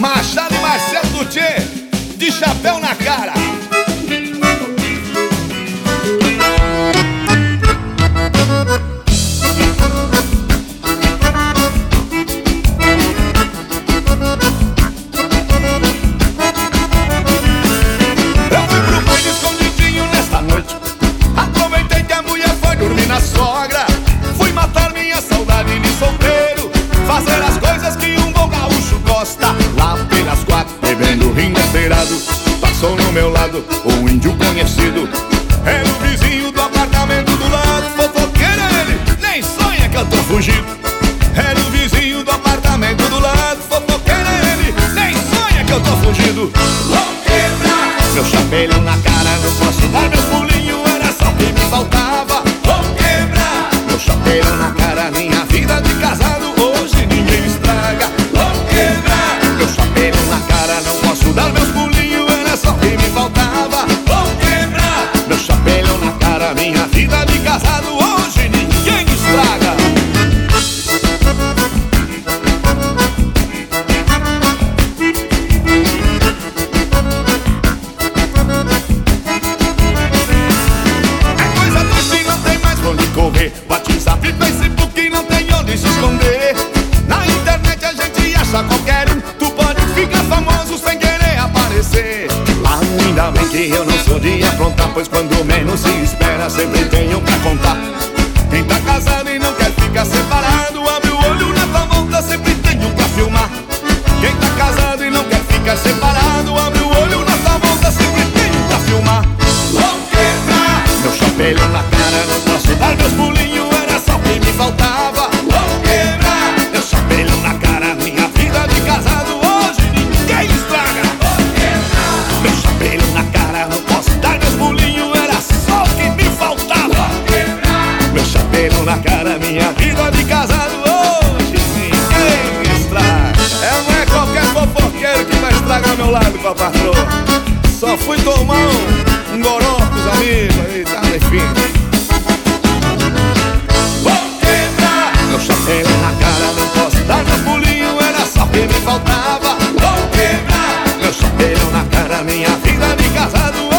Machado e Marcelo do Tchê, de chapéu na cara. Eu fui pro baile escondidinho nesta noite. Aproveitei que a mulher foi dormir na sogra. Fui matar minha saudade de solteiro, fazer as coisas que um bom gaúcho gosta. Lá pelas 4, bebendo rindo acelerado, passou no meu lado um índio conhecido. Era o vizinho do apartamento do lado. Fofoqueiro é ele, nem sonha que eu tô fugindo. Era o vizinho do apartamento do lado. Fofoqueiro é ele, nem sonha que eu tô fugindo. Vou quebrar meu chapéu na cara, não posso dar meus pulinhos, era só o que me faltava. Vou quebrar meu chapéu na cara, minha vida de casado hoje ninguém estraga. Vou quebrar meu chapéu na cara, não posso dar meus pulinhos, era só o que me faltava. Vou quebrar meu chapéu na cara, minha vida de casado hoje ninguém estraga. É coisa triste, não tem mais onde correr. WhatsApp e Facebook não tem onde se esconder. Na internet a gente acha qualquer um. Tu pode ficar famoso sem querer aparecer. Lá ainda bem que eu não sou de aprontar, pois quando menos se espera sempre tenho pra contar. Quem tá casado e não quer ficar separado, abre o olho nessa volta, sempre tenho pra filmar. Quem tá casado e não quer ficar separado, abre o olho nessa volta, sempre tenho pra filmar. Vou quebrar meu chapéu na cara, não posso dar meus pulinhos, era só o que me faltava. Vou quebrar meu chapéu na cara, minha vida de casado hoje ninguém estraga. Vou quebrar meu chapéu na cara, não posso dar meus pulinhos, era só o que me faltava. Vou quebrar meu chapéu na cara, minha vida de casado hoje ninguém estraga. Não é qualquer fofoqueiro que vai estragar meu lado com a patroa. Só fui tomar um goró com os amigos e tá, enfim. Vou quebrar meu chapéu na cara, não posso dar meu pulinho, era só o que me faltava. Vou quebrar meu chapéu na cara, minha vida de casado